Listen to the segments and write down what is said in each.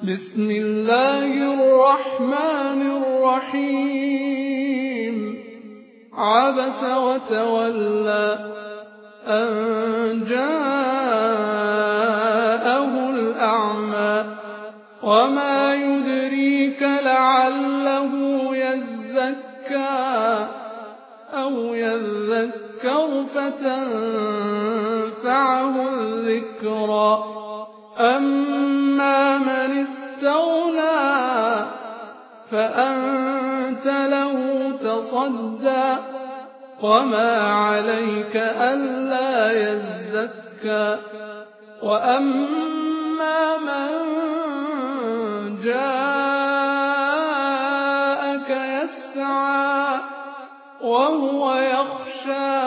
بسم الله الرحمن الرحيم عبس وتولى أن جاءه الأعمى وما يدريك لعله يزكى أو يذكر فتنفعه الذكرى أما من استغنى فأنت له تصدى وما عليك ألا يزكى وأما من جاءك يسعى وهو يخشى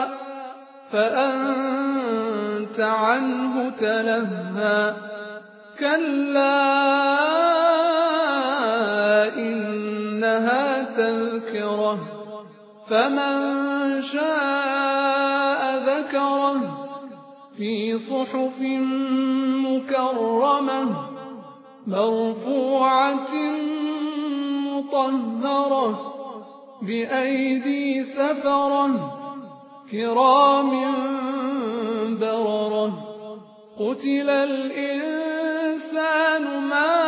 فأنت عنه تلهى كلا إنها تذكرة فمن شاء ذكره في صحف مكرمة مرفوعة مطهرة بأيدي سفرة كرام بررة قتل الإنسان ما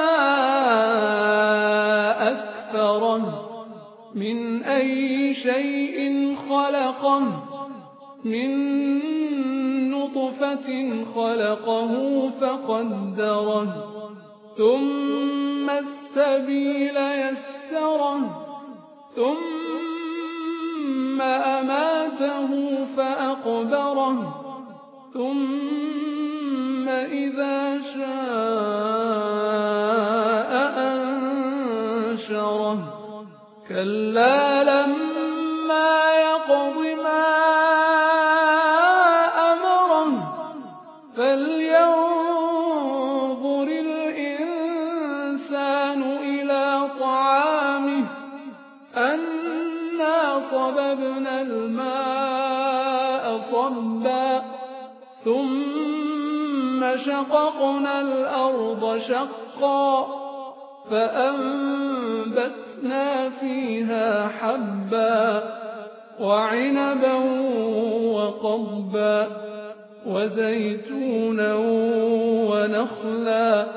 أكفره من أي شيء خلقه من نطفة خلقه فقدره ثم السبيل يسره ثم أماته فأقبره ثم إذا شاء أنشره كلا لما يقض ما أمره فلينظر الإنسان إلى طعامه أنا صببنا الماء صبا ثم شققنا الأرض شقا فأنبتنا فيها حبا وعنبا وقضبا وزيتونا ونخلا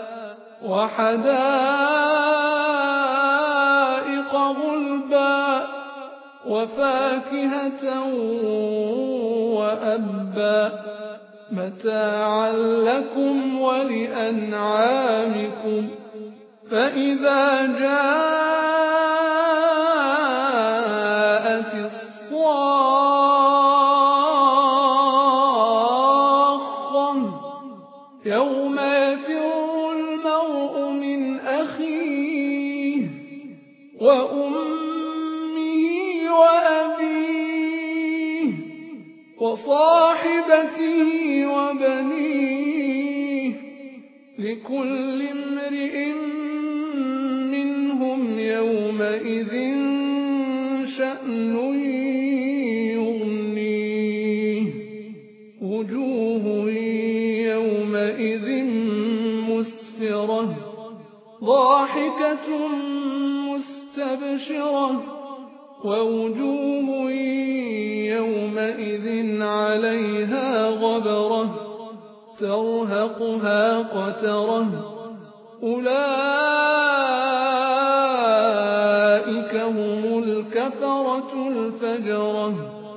وحدائق غلبا وفاكهة وأبا متاعا لكم ولأنعامكم فإذا جاءت الصاخة يوم يفر المرء من أخيه وأمه وأبيه وصاحبته وبنيه لكل امرئ منهم يومئذ شأن يغنيه وجوه يومئذ مسفرة ضاحكة مستبشرة ووجوه يومئذ عليها غبرة ترهقها قترة أولئك هم الكفرة الفجرة